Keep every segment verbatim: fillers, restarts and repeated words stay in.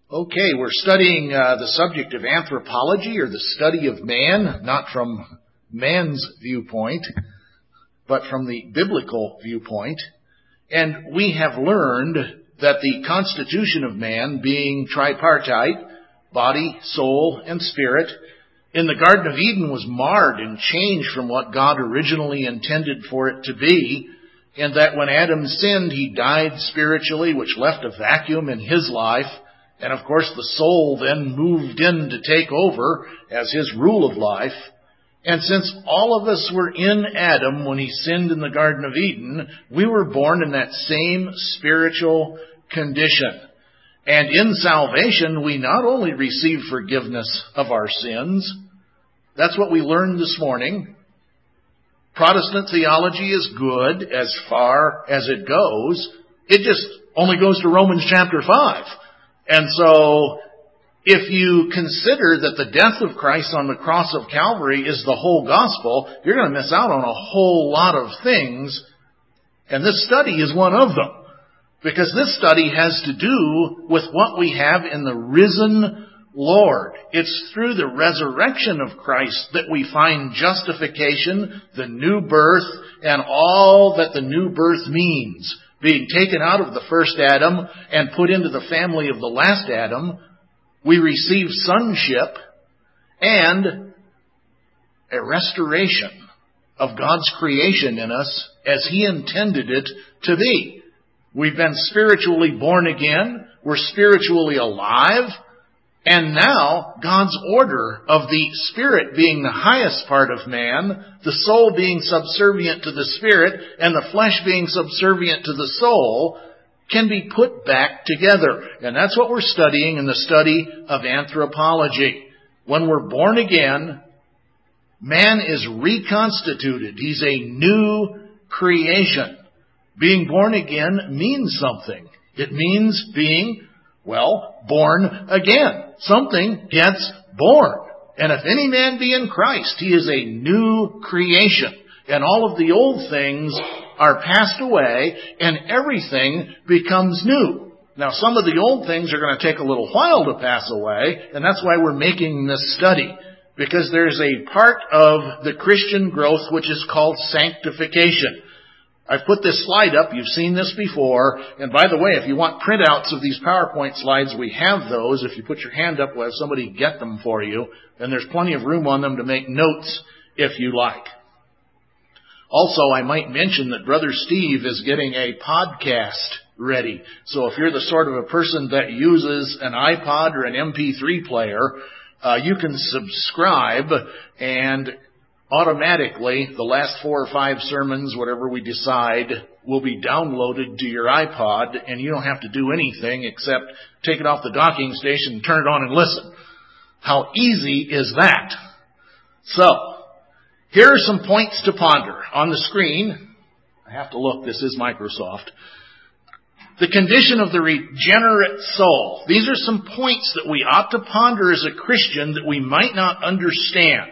Okay, we're studying uh, the subject of anthropology, or the study of man, not from man's viewpoint, but from the biblical viewpoint. And we have learned that the constitution of man, being tripartite, body, soul, and spirit, in the Garden of Eden was marred and changed from what God originally intended for it to be, and that when Adam sinned, he died spiritually, which left a vacuum in his life. And of course the soul then moved in to take over as his rule of life. And since all of us were in Adam when he sinned in the Garden of Eden, we were born in that same spiritual condition. And in salvation, we not only receive forgiveness of our sins, that's what we learned this morning. Protestant theology is good as far as it goes. It just only goes to Romans chapter five. And so, if you consider that the death of Christ on the cross of Calvary is the whole gospel, you're going to miss out on a whole lot of things. And this study is one of them. Because this study has to do with what we have in the risen Lord. It's through the resurrection of Christ that we find justification, the new birth, and all that the new birth means. Being taken out of the first Adam and put into the family of the last Adam, we receive sonship and a restoration of God's creation in us as He intended it to be. We've been spiritually born again. We're spiritually alive. And now, God's order of the Spirit being the highest part of man, the soul being subservient to the Spirit, and the flesh being subservient to the soul, can be put back together. And that's what we're studying in the study of anthropology. When we're born again, man is reconstituted. He's a new creation. Being born again means something. It means being, well, born again. Something gets born. And if any man be in Christ, he is a new creation. And all of the old things are passed away, and everything becomes new. Now, some of the old things are going to take a little while to pass away, and that's why we're making this study. Because there's a part of the Christian growth which is called sanctification. I've put this slide up. You've seen this before. And by the way, if you want printouts of these PowerPoint slides, we have those. If you put your hand up, we'll have somebody get them for you. And there's plenty of room on them to make notes if you like. Also, I might mention that Brother Steve is getting a podcast ready. So if you're the sort of a person that uses an iPod or an M P three player, uh, you can subscribe, and automatically, the last four or five sermons, whatever we decide, will be downloaded to your iPod, and you don't have to do anything except take it off the docking station and turn it on and listen. How easy is that? So, here are some points to ponder. On the screen, I have to look, this is Microsoft. The condition of the regenerate soul. These are some points that we ought to ponder as a Christian that we might not understand.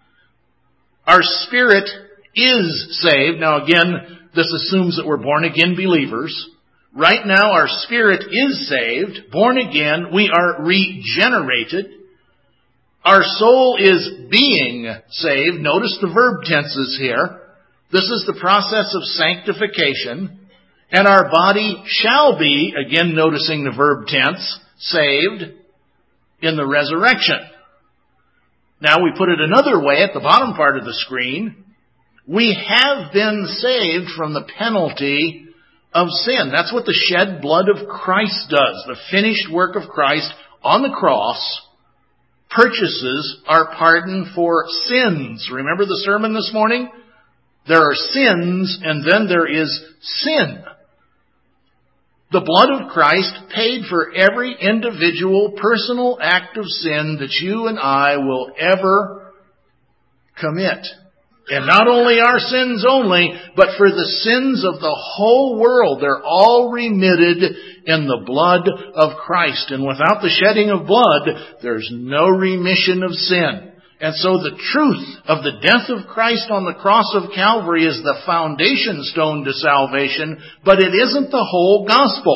Our spirit is saved. Now again, this assumes that we're born again believers. Right now our spirit is saved, born again. We are regenerated. Our soul is being saved. Notice the verb tenses here. This is the process of sanctification. And our body shall be, again noticing the verb tense, saved in the resurrection. Now we put it another way at the bottom part of the screen. We have been saved from the penalty of sin. That's what the shed blood of Christ does. The finished work of Christ on the cross purchases our pardon for sins. Remember the sermon this morning? There are sins, and then there is sin. The blood of Christ paid for every individual personal act of sin that you and I will ever commit. And not only our sins only, but for the sins of the whole world. They're all remitted in the blood of Christ. And without the shedding of blood, there's no remission of sin. And so the truth of the death of Christ on the cross of Calvary is the foundation stone to salvation, but it isn't the whole gospel.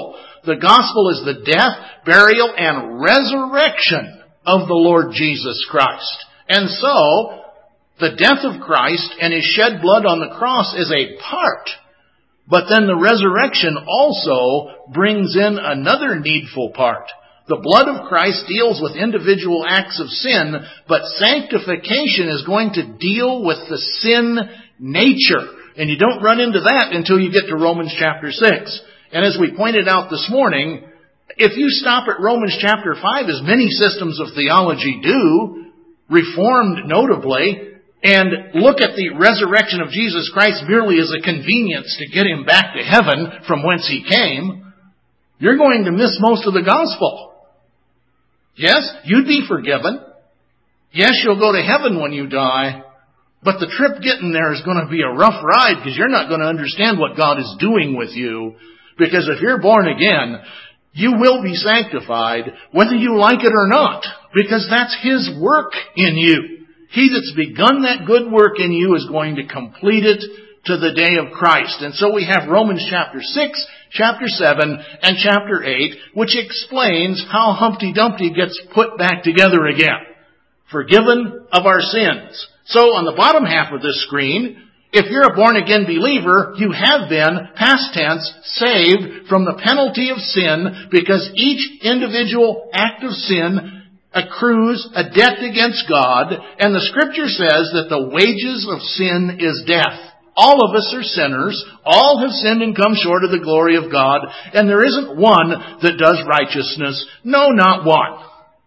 The gospel is the death, burial, and resurrection of the Lord Jesus Christ. And so, the death of Christ and His shed blood on the cross is a part. But then the resurrection also brings in another needful part. The blood of Christ deals with individual acts of sin, but sanctification is going to deal with the sin nature. And you don't run into that until you get to Romans chapter six. And as we pointed out this morning, if you stop at Romans chapter five, as many systems of theology do, Reformed notably, and look at the resurrection of Jesus Christ merely as a convenience to get Him back to heaven from whence He came, you're going to miss most of the gospel. Yes, you'd be forgiven. Yes, you'll go to heaven when you die. But the trip getting there is going to be a rough ride because you're not going to understand what God is doing with you. Because if you're born again, you will be sanctified whether you like it or not. Because that's His work in you. He that's begun that good work in you is going to complete it to the day of Christ. And so we have Romans chapter six, chapter seven, and chapter eight, which explains how Humpty Dumpty gets put back together again. Forgiven of our sins. So on the bottom half of this screen, if you're a born-again believer, you have been, past tense, saved from the penalty of sin because each individual act of sin accrues a debt against God, and the Scripture says that the wages of sin is death. All of us are sinners. All have sinned and come short of the glory of God, and there isn't one that does righteousness. No, not one.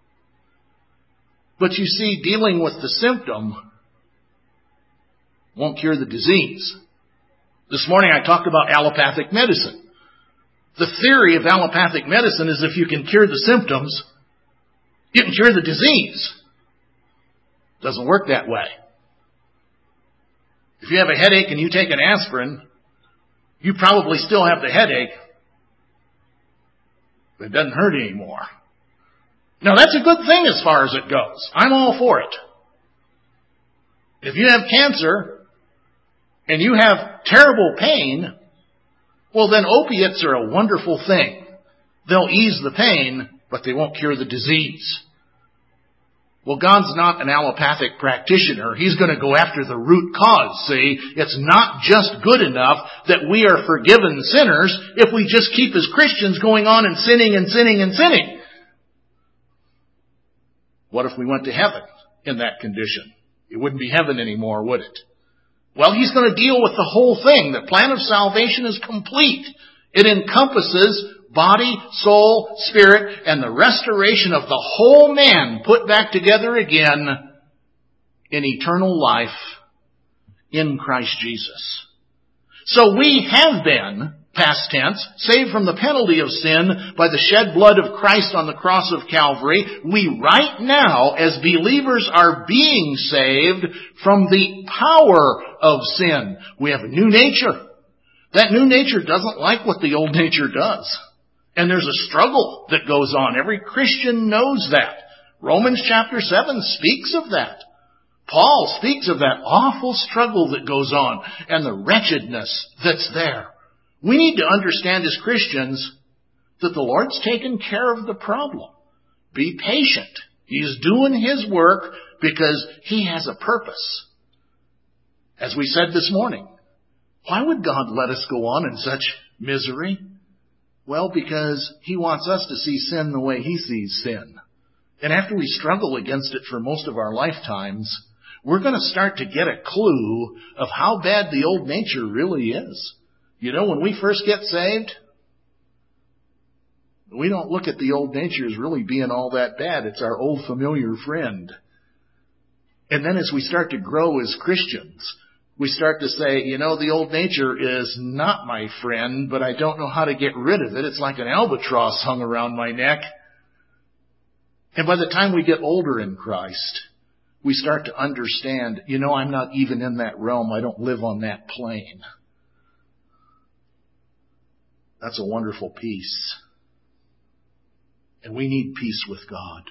But you see, dealing with the symptom won't cure the disease. This morning I talked about allopathic medicine. The theory of allopathic medicine is if you can cure the symptoms, you can cure the disease. Doesn't work that way. If you have a headache and you take an aspirin, you probably still have the headache, but it doesn't hurt anymore. Now that's a good thing as far as it goes. I'm all for it. If you have cancer and you have terrible pain, well then opiates are a wonderful thing. They'll ease the pain, but they won't cure the disease. Well, God's not an allopathic practitioner. He's going to go after the root cause, see? It's not just good enough that we are forgiven sinners if we just keep as Christians going on and sinning and sinning and sinning. What if we went to heaven in that condition? It wouldn't be heaven anymore, would it? Well, He's going to deal with the whole thing. The plan of salvation is complete. It encompasses body, soul, spirit, and the restoration of the whole man put back together again in eternal life in Christ Jesus. So we have been, past tense, saved from the penalty of sin by the shed blood of Christ on the cross of Calvary. We right now, as believers, are being saved from the power of sin. We have a new nature. That new nature doesn't like what the old nature does. And there's a struggle that goes on. Every Christian knows that. Romans chapter seven speaks of that. Paul speaks of that awful struggle that goes on and the wretchedness that's there. We need to understand as Christians that the Lord's taken care of the problem. Be patient. He's doing His work because He has a purpose. As we said this morning, why would God let us go on in such misery? Well, because He wants us to see sin the way He sees sin. And after we struggle against it for most of our lifetimes, we're going to start to get a clue of how bad the old nature really is. You know, when we first get saved, we don't look at the old nature as really being all that bad. It's our old familiar friend. And then as we start to grow as Christians, we start to say, you know, the old nature is not my friend, but I don't know how to get rid of it. It's like an albatross hung around my neck. And by the time we get older in Christ, we start to understand, you know, I'm not even in that realm. I don't live on that plane. That's a wonderful peace. And we need peace with God.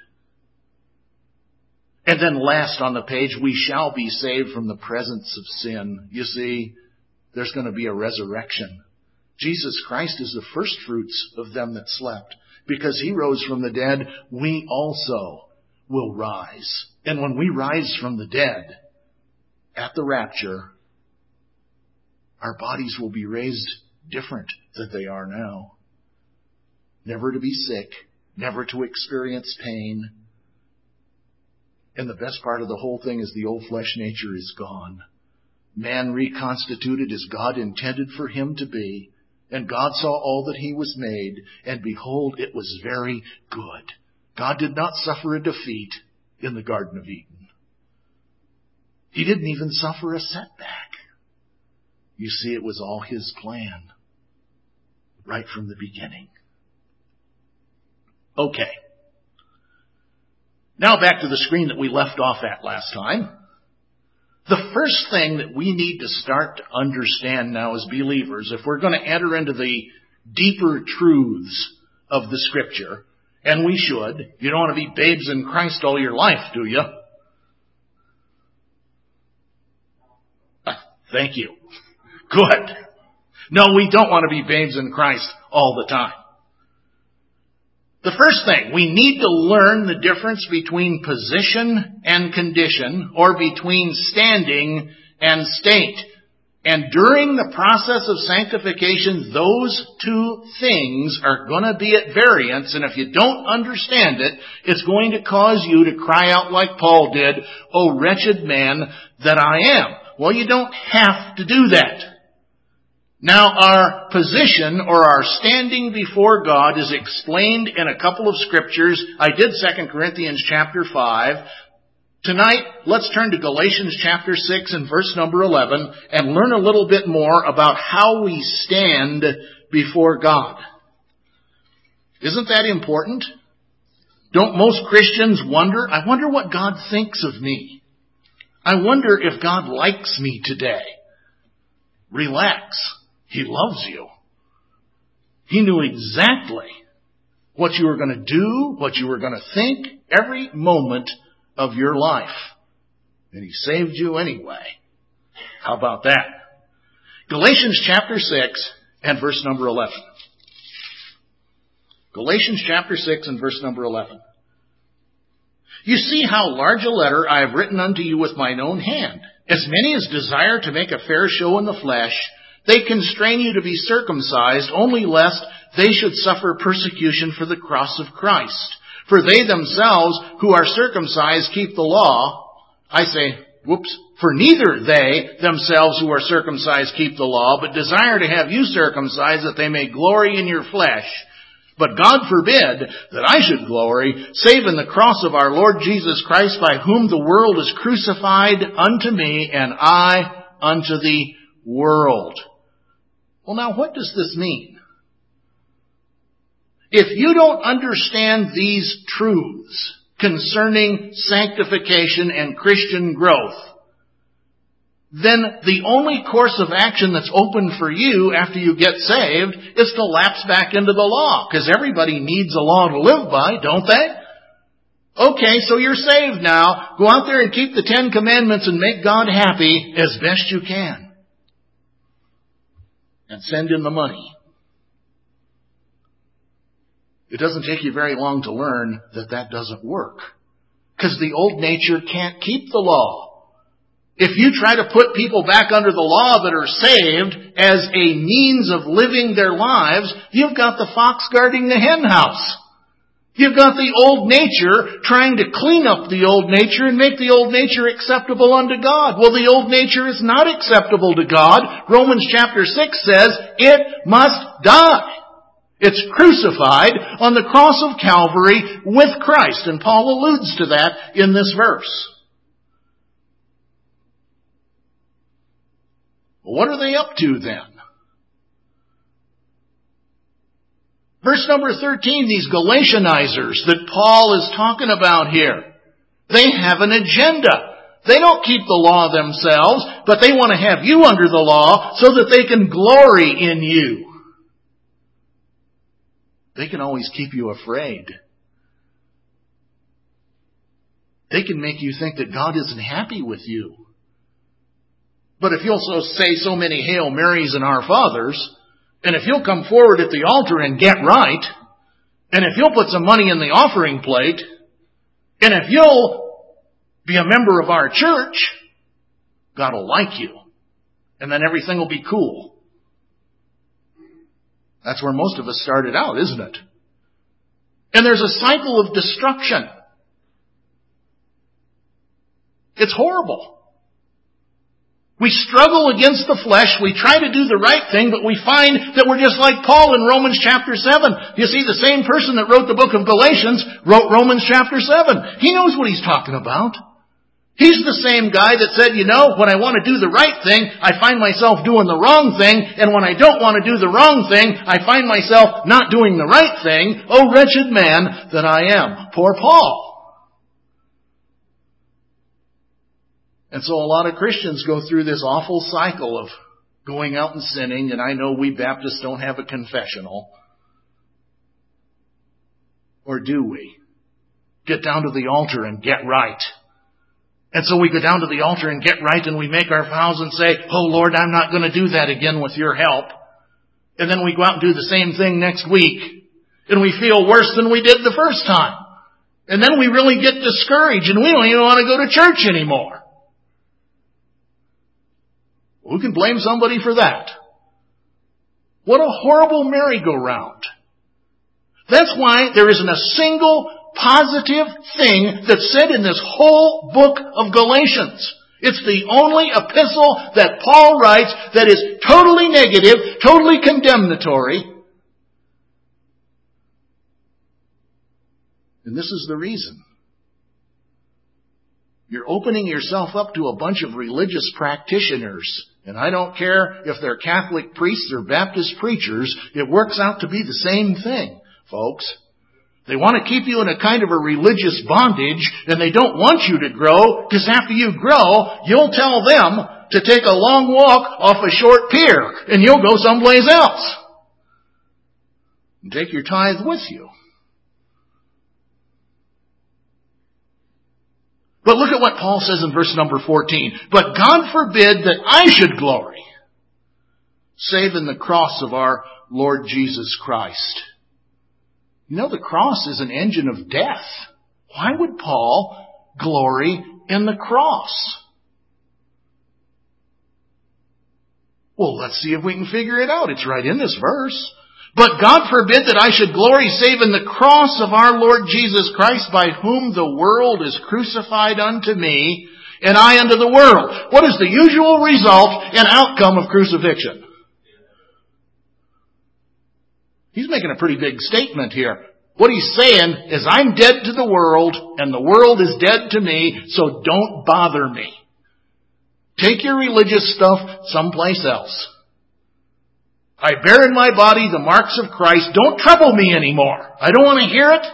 And then last on the page, we shall be saved from the presence of sin. You see, there's going to be a resurrection. Jesus Christ is the first fruits of them that slept. Because he rose from the dead, we also will rise. And when we rise from the dead at the rapture, our bodies will be raised different than they are now. Never to be sick, never to experience pain. And the best part of the whole thing is the old flesh nature is gone. Man reconstituted as God intended for him to be. And God saw all that he was made, and behold, it was very good. God did not suffer a defeat in the Garden of Eden. He didn't even suffer a setback. You see, it was all his plan, right from the beginning. Okay. Now back to the screen that we left off at last time. The first thing that we need to start to understand now as believers, if we're going to enter into the deeper truths of the Scripture, and we should, you don't want to be babes in Christ all your life, do you? Ah, thank you. Good. No, we don't want to be babes in Christ all the time. The first thing, we need to learn the difference between position and condition, or between standing and state. And during the process of sanctification, those two things are going to be at variance, and if you don't understand it, it's going to cause you to cry out like Paul did, "O wretched man that I am." Well, you don't have to do that. Now, our position or our standing before God is explained in a couple of scriptures. I did Second Corinthians chapter five. Tonight, let's turn to Galatians chapter six and verse number eleven and learn a little bit more about how we stand before God. Isn't that important? Don't most Christians wonder, I wonder what God thinks of me. I wonder if God likes me today. Relax. He loves you. He knew exactly what you were going to do, what you were going to think, every moment of your life. And He saved you anyway. How about that? Galatians chapter six and verse number eleven. Galatians chapter six and verse number eleven. You see how large a letter I have written unto you with mine own hand. As many as desire to make a fair show in the flesh, they constrain you to be circumcised, only lest they should suffer persecution for the cross of Christ. For they themselves who are circumcised keep the law. I say, whoops, for neither they themselves who are circumcised keep the law, but desire to have you circumcised, that they may glory in your flesh. But God forbid that I should glory, save in the cross of our Lord Jesus Christ, by whom the world is crucified unto me, and I unto the world. Well, now, what does this mean? If you don't understand these truths concerning sanctification and Christian growth, then the only course of action that's open for you after you get saved is to lapse back into the law, because everybody needs a law to live by, don't they? Okay, so you're saved now. Go out there and keep the Ten Commandments and make God happy as best you can. And send in the money. It doesn't take you very long to learn that that doesn't work. Because the old nature can't keep the law. If you try to put people back under the law that are saved as a means of living their lives, you've got the fox guarding the hen house. You've got the old nature trying to clean up the old nature and make the old nature acceptable unto God. Well, the old nature is not acceptable to God. Romans chapter six says it must die. It's crucified on the cross of Calvary with Christ. And Paul alludes to that in this verse. What are they up to then? Verse number thirteen, these Galatianizers that Paul is talking about here, they have an agenda. They don't keep the law themselves, but they want to have you under the law so that they can glory in you. They can always keep you afraid. They can make you think that God isn't happy with you. But if you'll so say so many Hail Marys and Our Fathers, And if you'll come forward at the altar and get right, and if you'll put some money in the offering plate, and if you'll be a member of our church, God will like you. And then everything will be cool. That's where most of us started out, isn't it? And there's a cycle of destruction. It's horrible. We struggle against the flesh. We try to do the right thing, but we find that we're just like Paul in Romans chapter seven. You see, the same person that wrote the book of Galatians wrote Romans chapter seven. He knows what he's talking about. He's the same guy that said, you know, when I want to do the right thing, I find myself doing the wrong thing. And when I don't want to do the wrong thing, I find myself not doing the right thing. Oh, wretched man that I am. Poor Paul. And so a lot of Christians go through this awful cycle of going out and sinning. And I know we Baptists don't have a confessional. Or do we? Get down to the altar and get right. And so we go down to the altar and get right and we make our vows and say, oh Lord, I'm not going to do that again with your help. And then we go out and do the same thing next week. And we feel worse than we did the first time. And then we really get discouraged and we don't even want to go to church anymore. Who can blame somebody for that? What a horrible merry-go-round. That's why there isn't a single positive thing that's said in this whole book of Galatians. It's the only epistle that Paul writes that is totally negative, totally condemnatory. And this is the reason. You're opening yourself up to a bunch of religious practitioners. And I don't care if they're Catholic priests or Baptist preachers. It works out to be the same thing, folks. They want to keep you in a kind of a religious bondage, and they don't want you to grow, because after you grow, you'll tell them to take a long walk off a short pier, and you'll go someplace else. And take your tithe with you. But look at what Paul says in verse number fourteen. But God forbid that I should glory, save in the cross of our Lord Jesus Christ. You know, the cross is an engine of death. Why would Paul glory in the cross? Well, let's see if we can figure it out. It's right in this verse. But God forbid that I should glory save in the cross of our Lord Jesus Christ, by whom the world is crucified unto me, and I unto the world. What is the usual result and outcome of crucifixion? He's making a pretty big statement here. What he's saying is, I'm dead to the world, and the world is dead to me, so don't bother me. Take your religious stuff someplace else. I bear in my body the marks of Christ. Don't trouble me anymore. I don't want to hear it.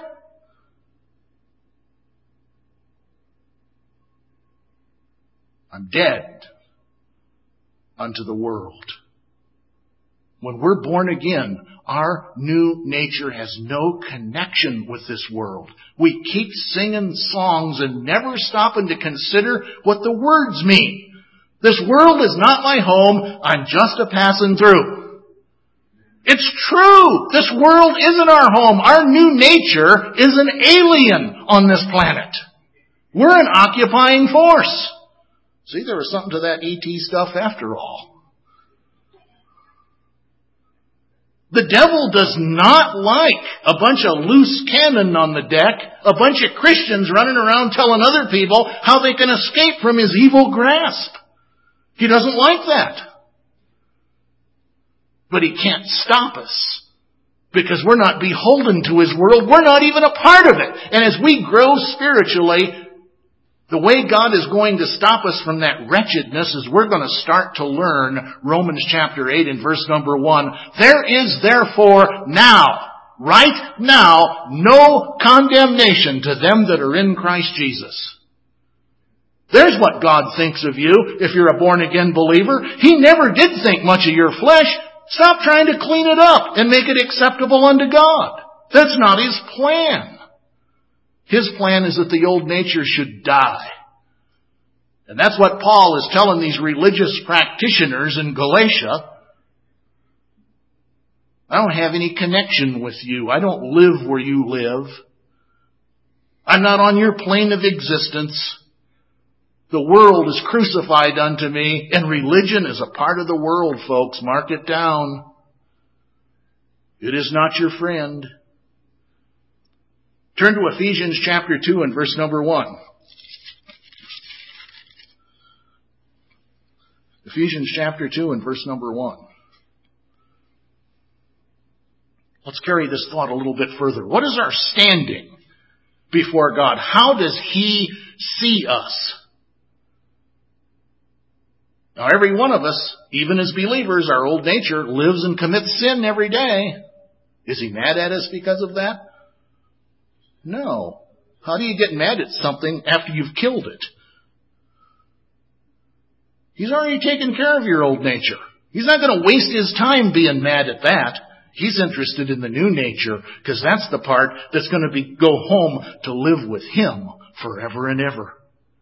I'm dead unto the world. When we're born again, our new nature has no connection with this world. We keep singing songs and never stopping to consider what the words mean. This world is not my home. I'm just a passing through. It's true. This world isn't our home. Our new nature is an alien on this planet. We're an occupying force. See, there was something to that E T stuff after all. The devil does not like a bunch of loose cannon on the deck, a bunch of Christians running around telling other people how they can escape from his evil grasp. He doesn't like that. But he can't stop us, because we're not beholden to his world. We're not even a part of it. And as we grow spiritually, the way God is going to stop us from that wretchedness is we're going to start to learn Romans chapter eight and verse number one. There is therefore now, right now, no condemnation to them that are in Christ Jesus. There's what God thinks of you if you're a born-again believer. He never did think much of your flesh. Stop trying to clean it up and make it acceptable unto God. That's not His plan. His plan is that the old nature should die. And that's what Paul is telling these religious practitioners in Galatia. I don't have any connection with you. I don't live where you live. I'm not on your plane of existence. The world is crucified unto me, and religion is a part of the world, folks. Mark it down. It is not your friend. Turn to Ephesians chapter two and verse number one. Ephesians chapter two and verse number one. Let's carry this thought a little bit further. What is our standing before God? How does He see us? Now, every one of us, even as believers, our old nature lives and commits sin every day. Is He mad at us because of that? No. How do you get mad at something after you've killed it? He's already taken care of your old nature. He's not going to waste His time being mad at that. He's interested in the new nature, because that's the part that's going to be go home to live with Him forever and ever.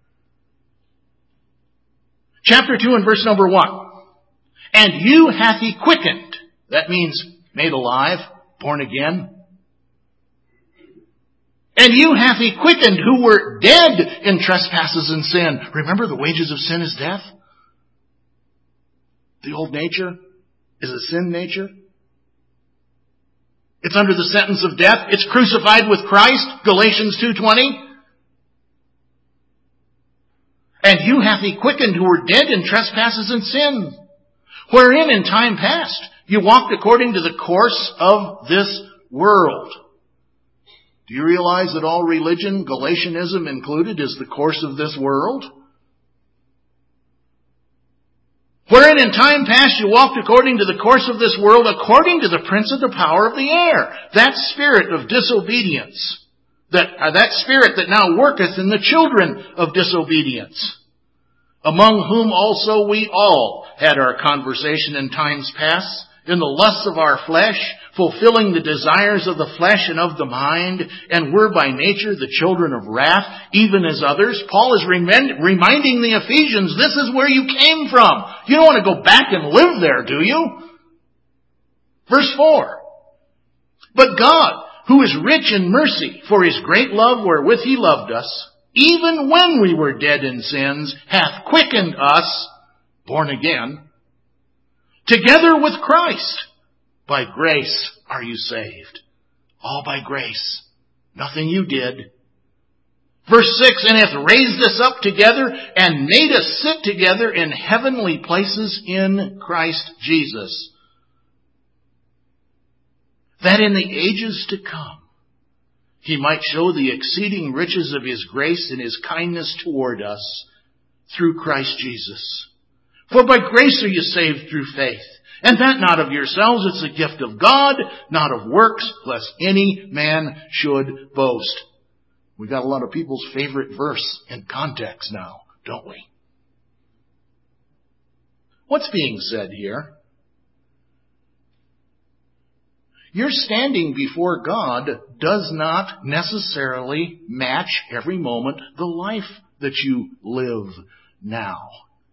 Chapter two and verse number one. And you hath He quickened. That means made alive, born again. And you hath He quickened who were dead in trespasses and sin. Remember, the wages of sin is death. The old nature is a sin nature. It's under the sentence of death. It's crucified with Christ, Galatians two twenty. And you hath He quickened who were dead in trespasses and sin, wherein in time past you walked according to the course of this world. Do you realize that all religion, Galatianism included, is the course of this world? Wherein in time past you walked according to the course of this world, according to the prince of the power of the air. That spirit of disobedience, that, uh, that spirit that now worketh in the children of disobedience, among whom also we all had our conversation in times past, in the lusts of our flesh, fulfilling the desires of the flesh and of the mind, and were by nature the children of wrath, even as others. Paul is remind, reminding the Ephesians, this is where you came from. You don't want to go back and live there, do you? Verse four. But God, who is rich in mercy, for His great love wherewith He loved us, even when we were dead in sins, hath quickened us, born again, together with Christ. By grace are you saved. All by grace. Nothing you did. Verse six, and hath raised us up together and made us sit together in heavenly places in Christ Jesus, that in the ages to come He might show the exceeding riches of His grace and His kindness toward us through Christ Jesus. For by grace are you saved through faith, and that not of yourselves, it's a gift of God, not of works, lest any man should boast. We got a lot of people's favorite verse in context now, don't we? What's being said here? Your standing before God does not necessarily match every moment the life that you live now.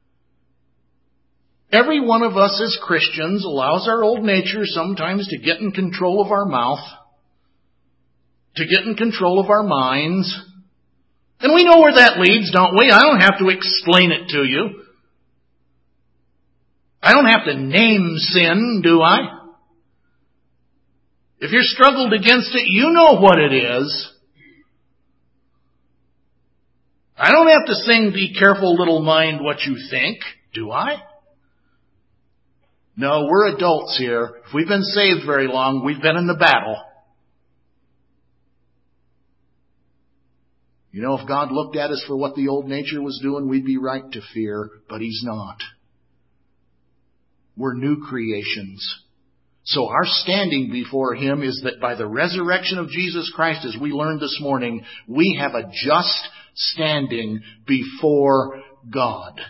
Every one of us as Christians allows our old nature sometimes to get in control of our mouth, to get in control of our minds. And we know where that leads, don't we? I don't have to explain it to you. I don't have to name sin, do I? If you're struggled against it, you know what it is. I don't have to sing, be careful little mind what you think, do I? No, we're adults here. If we've been saved very long, we've been in the battle. You know, if God looked at us for what the old nature was doing, we'd be right to fear, but He's not. We're new creations. So our standing before Him is that by the resurrection of Jesus Christ, as we learned this morning, we have a just standing before God.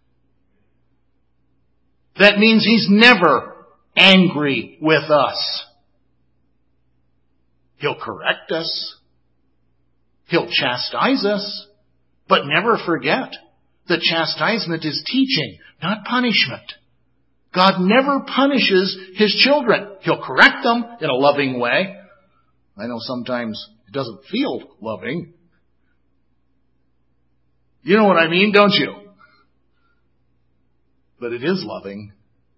That means He's never angry with us. He'll correct us. He'll chastise us. But never forget that chastisement is teaching, not punishment. God never punishes His children. He'll correct them in a loving way. I know sometimes it doesn't feel loving. You know what I mean, don't you? But it is loving.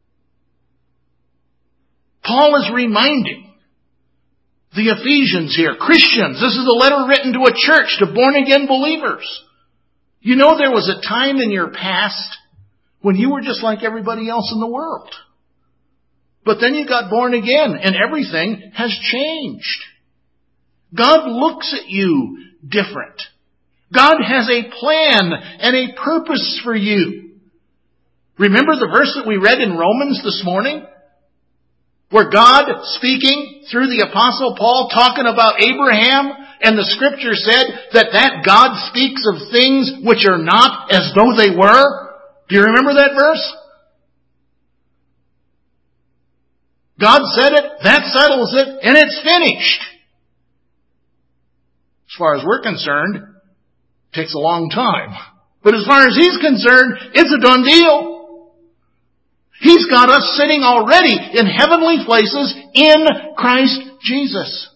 Paul is reminding the Ephesians here, Christians, this is a letter written to a church, to born-again believers. You know there was a time in your past when you were just like everybody else in the world. But then you got born again and everything has changed. God looks at you different. God has a plan and a purpose for you. Remember the verse that we read in Romans this morning? Where God, speaking through the Apostle Paul, talking about Abraham, and the Scripture said that that God speaks of things which are not as though they were. Do you remember that verse? God said it, that settles it, and it's finished. As far as we're concerned, it takes a long time. But as far as He's concerned, it's a done deal. He's got us sitting already in heavenly places in Christ Jesus.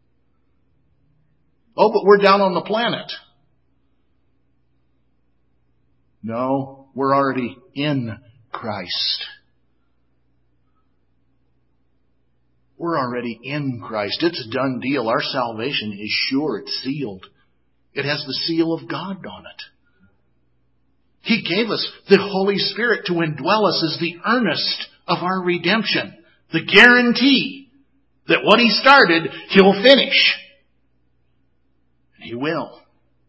Oh, but we're down on the planet. No, we're already in Christ. We're already in Christ. It's a done deal. Our salvation is sure. It's sealed. It has the seal of God on it. He gave us the Holy Spirit to indwell us as the earnest of our redemption. The guarantee that what He started, He'll finish. And He will.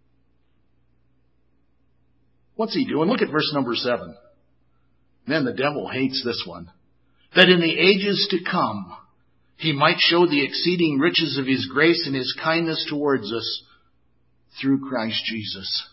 What's He doing? Look at verse number seven. Man, the devil hates this one. That in the ages to come, He might show the exceeding riches of His grace and His kindness towards us through Christ Jesus.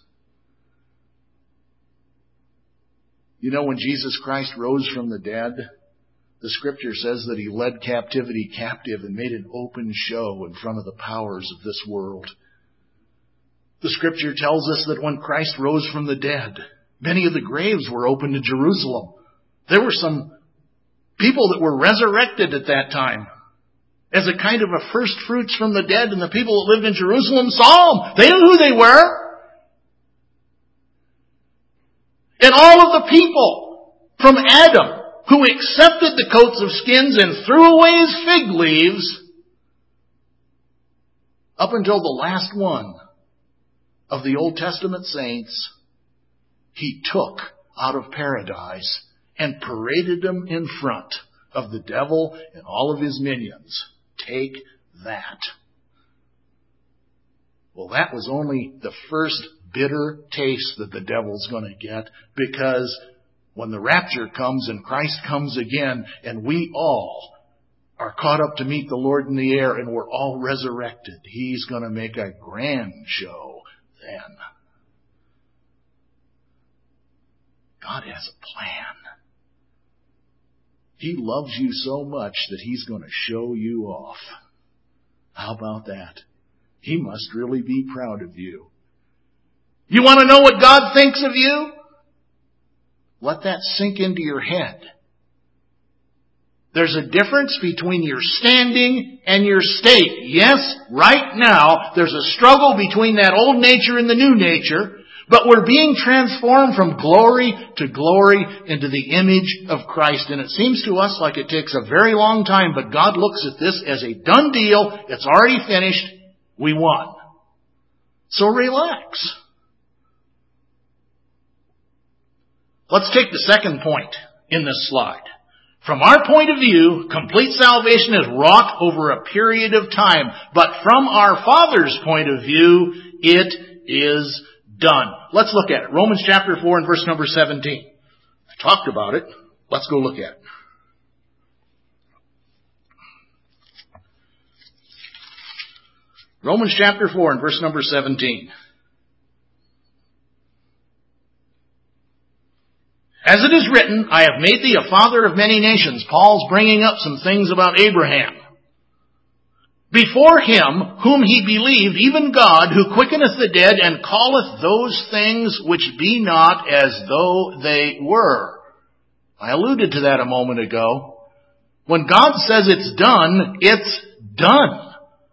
You know, when Jesus Christ rose from the dead, the Scripture says that He led captivity captive and made an open show in front of the powers of this world. The Scripture tells us that when Christ rose from the dead, many of the graves were opened to Jerusalem. There were some people that were resurrected at that time as a kind of a first fruits from the dead, and the people that lived in Jerusalem saw them. They knew who they were. And all of the people from Adam who accepted the coats of skins and threw away his fig leaves, up until the last one of the Old Testament saints, He took out of paradise and paraded them in front of the devil and all of his minions. Take that. Well, that was only the first bitter taste that the devil's going to get, because when the rapture comes and Christ comes again and we all are caught up to meet the Lord in the air and we're all resurrected, He's going to make a grand show then. God has a plan. He loves you so much that He's going to show you off. How about that? He must really be proud of you. You want to know what God thinks of you? Let that sink into your head. There's a difference between your standing and your state. Yes, right now, there's a struggle between that old nature and the new nature, but we're being transformed from glory to glory into the image of Christ. And it seems to us like it takes a very long time, but God looks at this as a done deal. It's already finished. We won. So relax. Let's take the second point in this slide. From our point of view, complete salvation is wrought over a period of time. But from our Father's point of view, it is done. Let's look at it. Romans chapter four and verse number seventeen. I talked about it. Let's go look at it. Romans chapter four and verse number seventeen. As it is written, I have made thee a father of many nations. Paul's bringing up some things about Abraham. Before him, whom he believed, even God, who quickeneth the dead, and calleth those things which be not as though they were. I alluded to that a moment ago. When God says it's done, it's done.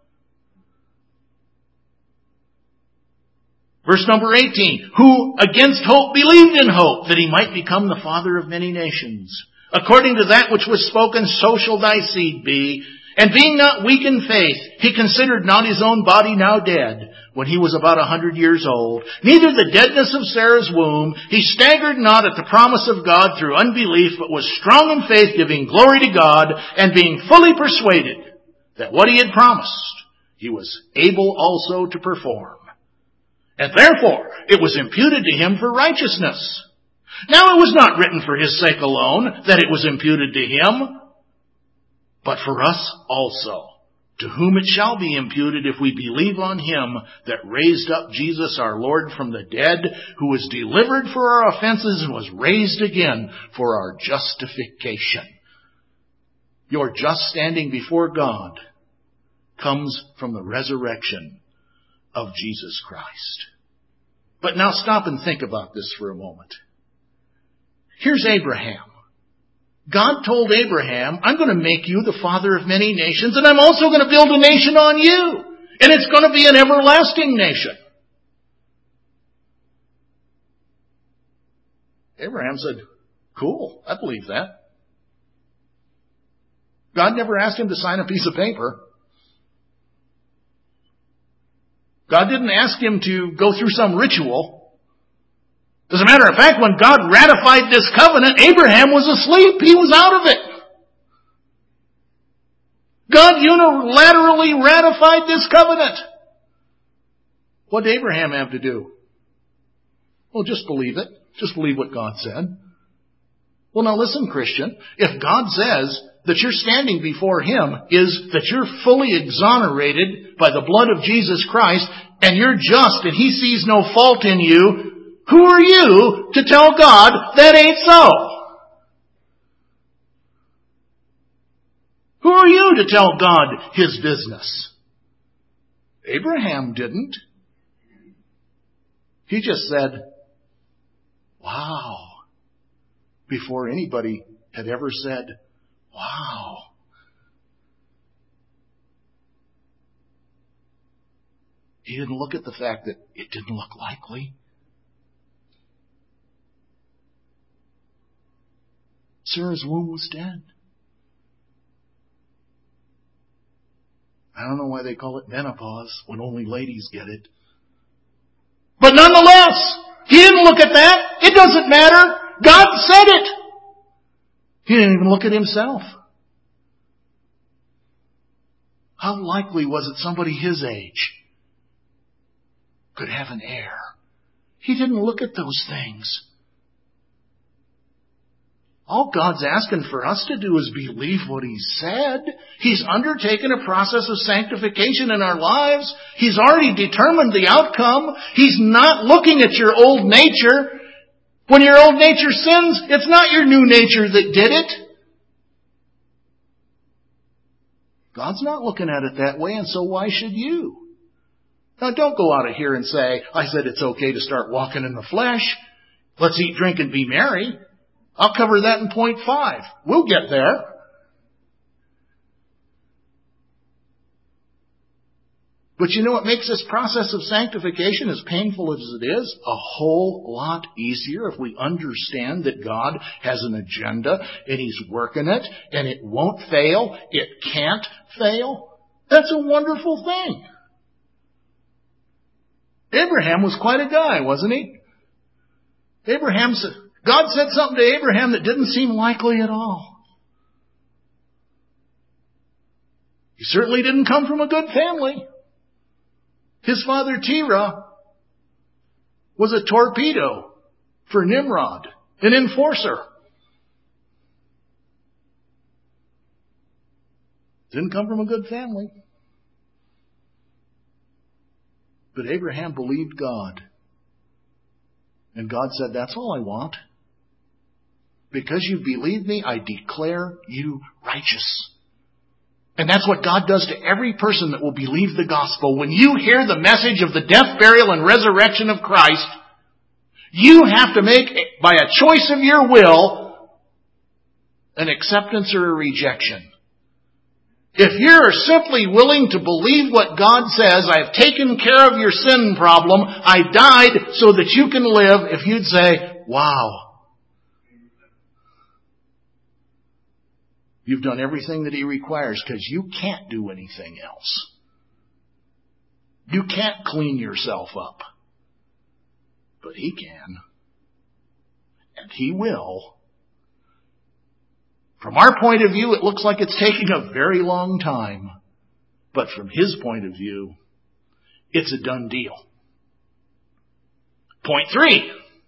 Verse number eighteen, who against hope believed in hope, that he might become the father of many nations. According to that which was spoken, so shall thy seed be. And being not weak in faith, he considered not his own body now dead, when he was about a hundred years old, neither the deadness of Sarah's womb. He staggered not at the promise of God through unbelief, but was strong in faith, giving glory to God, and being fully persuaded that what he had promised, he was able also to perform. And therefore, it was imputed to him for righteousness. Now it was not written for his sake alone that it was imputed to him, but for us also, to whom it shall be imputed if we believe on him that raised up Jesus our Lord from the dead, who was delivered for our offenses and was raised again for our justification. Your just standing before God comes from the resurrection of Jesus Christ. But now stop and think about this for a moment. Here's Abraham. God told Abraham, I'm going to make you the father of many nations, and I'm also going to build a nation on you. And it's going to be an everlasting nation. Abraham said, cool, I believe that. God never asked him to sign a piece of paper. God didn't ask him to go through some ritual. As a matter of fact, when God ratified this covenant, Abraham was asleep. He was out of it. God unilaterally ratified this covenant. What did Abraham have to do? Well, just believe it. Just believe what God said. Well, now listen, Christian. If God says that you're standing before him is that you're fully exonerated by the blood of Jesus Christ, and you're just, and he sees no fault in you, who are you to tell God that ain't so? Who are you to tell God his business? Abraham didn't. He just said, wow, before anybody had ever said, wow. He didn't look at the fact that it didn't look likely. Sarah's womb was dead. I don't know why they call it menopause when only ladies get it. But nonetheless, he didn't look at that. It doesn't matter. God said it. He didn't even look at himself. How likely was it somebody his age could have an heir? He didn't look at those things. All God's asking for us to do is believe what he said. He's undertaken a process of sanctification in our lives. He's already determined the outcome. He's not looking at your old nature. When your old nature sins, it's not your new nature that did it. God's not looking at it that way, and so why should you? Now don't go out of here and say, I said it's okay to start walking in the flesh. Let's eat, drink, and be merry. I'll cover that in point five. We'll get there. But you know what makes this process of sanctification, as painful as it is, a whole lot easier if we understand that God has an agenda and he's working it and it won't fail. It can't fail. That's a wonderful thing. Abraham was quite a guy, wasn't he? Abraham said, God said something to Abraham that didn't seem likely at all. He certainly didn't come from a good family. His father Terah was a torpedo for Nimrod, an enforcer. Didn't come from a good family. But Abraham believed God. And God said, that's all I want. Because you believe me, I declare you righteous. And that's what God does to every person that will believe the gospel. When you hear the message of the death, burial, and resurrection of Christ, you have to make, by a choice of your will, an acceptance or a rejection. If you're simply willing to believe what God says, I've taken care of your sin problem, I died so that you can live, if you'd say, wow, you've done everything that He requires, because you can't do anything else. You can't clean yourself up. But He can. And He will. From our point of view, it looks like it's taking a very long time. But from His point of view, it's a done deal. Point three.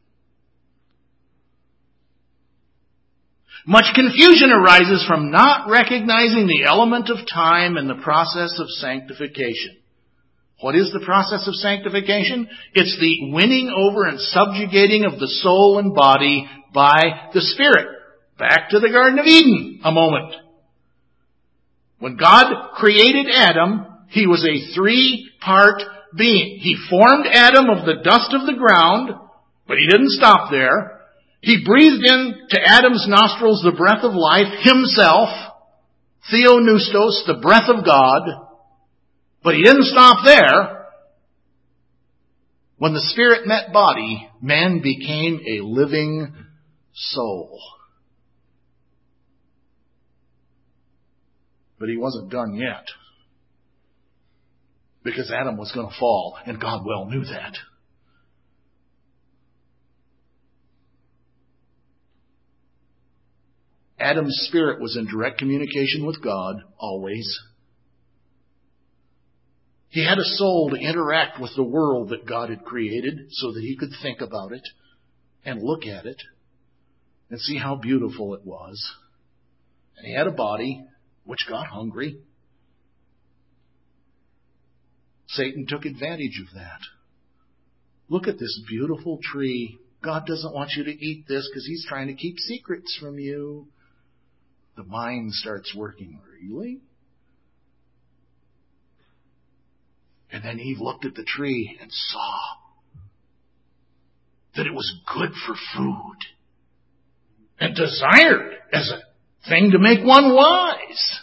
Much confusion arises from not recognizing the element of time in the process of sanctification. What is the process of sanctification? It's the winning over and subjugating of the soul and body by the Spirit. Back to the Garden of Eden a moment. When God created Adam, He was a three-part being. He formed Adam of the dust of the ground, but He didn't stop there. He breathed into Adam's nostrils the breath of life, Himself, Theopneustos, the breath of God. But He didn't stop there. When the Spirit met body, man became a living soul. But He wasn't done yet. Because Adam was going to fall, and God well knew that. Adam's spirit was in direct communication with God, always. He had a soul to interact with the world that God had created so that he could think about it and look at it and see how beautiful it was. And he had a body which got hungry. Satan took advantage of that. Look at this beautiful tree. God doesn't want you to eat this because He's trying to keep secrets from you. The mind starts working. Really? And then Eve looked at the tree and saw that it was good for food and desired as a thing to make one wise.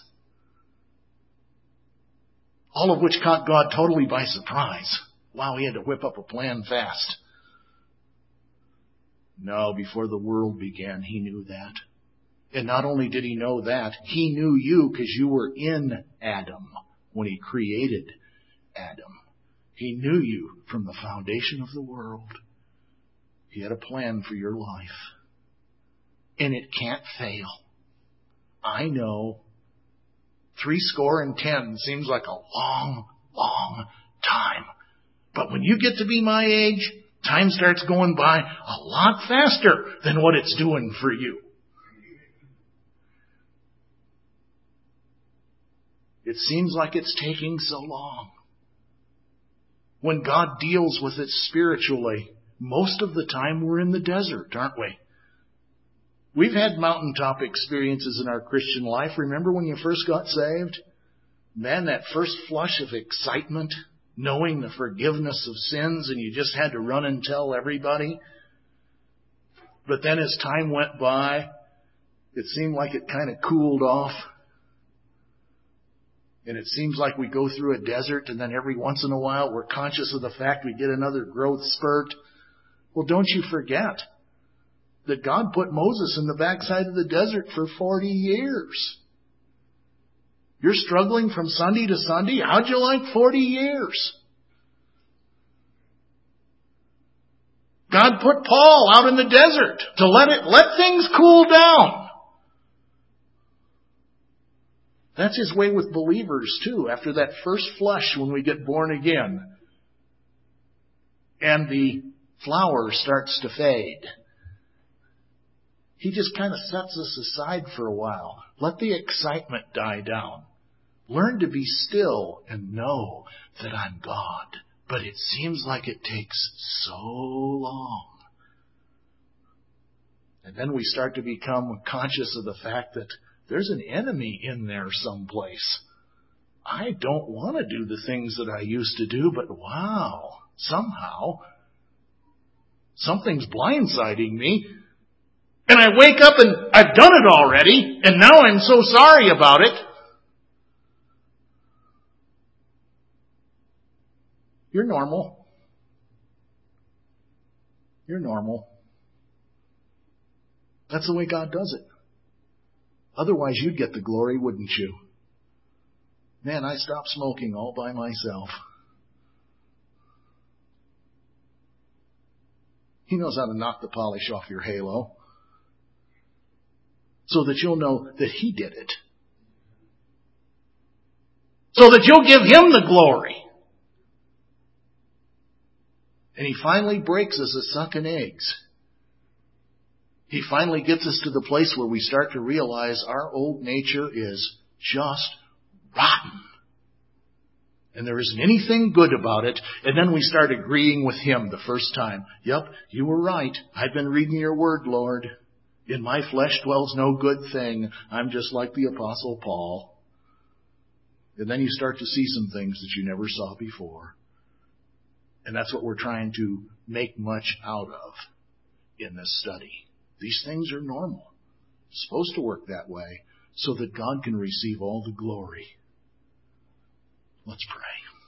All of which caught God totally by surprise. Wow, He had to whip up a plan fast. No, before the world began, He knew that. And not only did He know that, He knew you because you were in Adam when He created Adam. He knew you from the foundation of the world. He had a plan for your life. And it can't fail. I know. Three score and ten seems like a long, long time. But when you get to be my age, time starts going by a lot faster than what it's doing for you. It seems like it's taking so long. When God deals with it spiritually, most of the time we're in the desert, aren't we? We've had mountaintop experiences in our Christian life. Remember when you first got saved? Man, that first flush of excitement, knowing the forgiveness of sins, and you just had to run and tell everybody. But then as time went by, it seemed like it kind of cooled off. And it seems like we go through a desert, and then every once in a while we're conscious of the fact we get another growth spurt. Well, don't you forget that God put Moses in the backside of the desert for forty years. You're struggling from Sunday to Sunday? How'd you like forty years? God put Paul out in the desert to let it, let things cool down. That's His way with believers too. After that first flush when we get born again and the flower starts to fade, He just kind of sets us aside for a while. Let the excitement die down. Learn to be still and know that I'm God. But it seems like it takes so long. And then we start to become conscious of the fact that there's an enemy in there someplace. I don't want to do the things that I used to do, but wow, somehow something's blindsiding me. And I wake up and I've done it already, and now I'm so sorry about it. You're normal. You're normal. That's the way God does it. Otherwise, you'd get the glory, wouldn't you? Man, I stopped smoking all by myself. He knows how to knock the polish off your halo so that you'll know that He did it. So that you'll give Him the glory. And He finally breaks us as sucking eggs. He finally gets us to the place where we start to realize our old nature is just rotten. And there isn't anything good about it. And then we start agreeing with Him the first time. Yep, you were right. I've been reading your word, Lord. In my flesh dwells no good thing. I'm just like the Apostle Paul. And then you start to see some things that you never saw before. And that's what we're trying to make much out of in this study. These things are normal. It's supposed to work that way so that God can receive all the glory. Let's pray.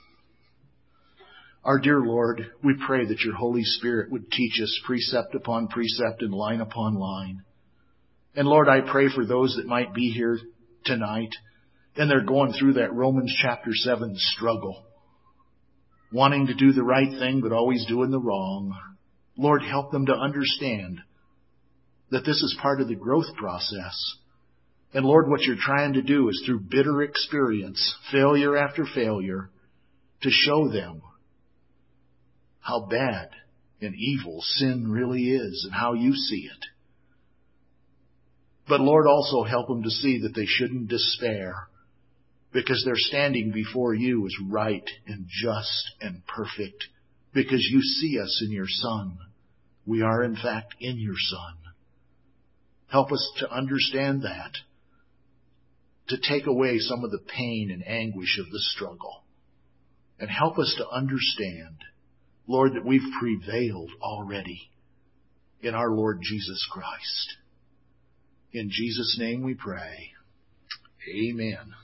Our dear Lord, we pray that your Holy Spirit would teach us precept upon precept and line upon line. And Lord, I pray for those that might be here tonight and they're going through that Romans chapter seven struggle, wanting to do the right thing but always doing the wrong. Lord, help them to understand that this is part of the growth process. And Lord, what you're trying to do is through bitter experience, failure after failure, to show them how bad and evil sin really is and how you see it. But Lord, also help them to see that they shouldn't despair because they're standing before you as right and just and perfect because you see us in your Son. We are in fact in your Son. Help us to understand that, to take away some of the pain and anguish of the struggle. And help us to understand, Lord, that we've prevailed already in our Lord Jesus Christ. In Jesus' name we pray. Amen.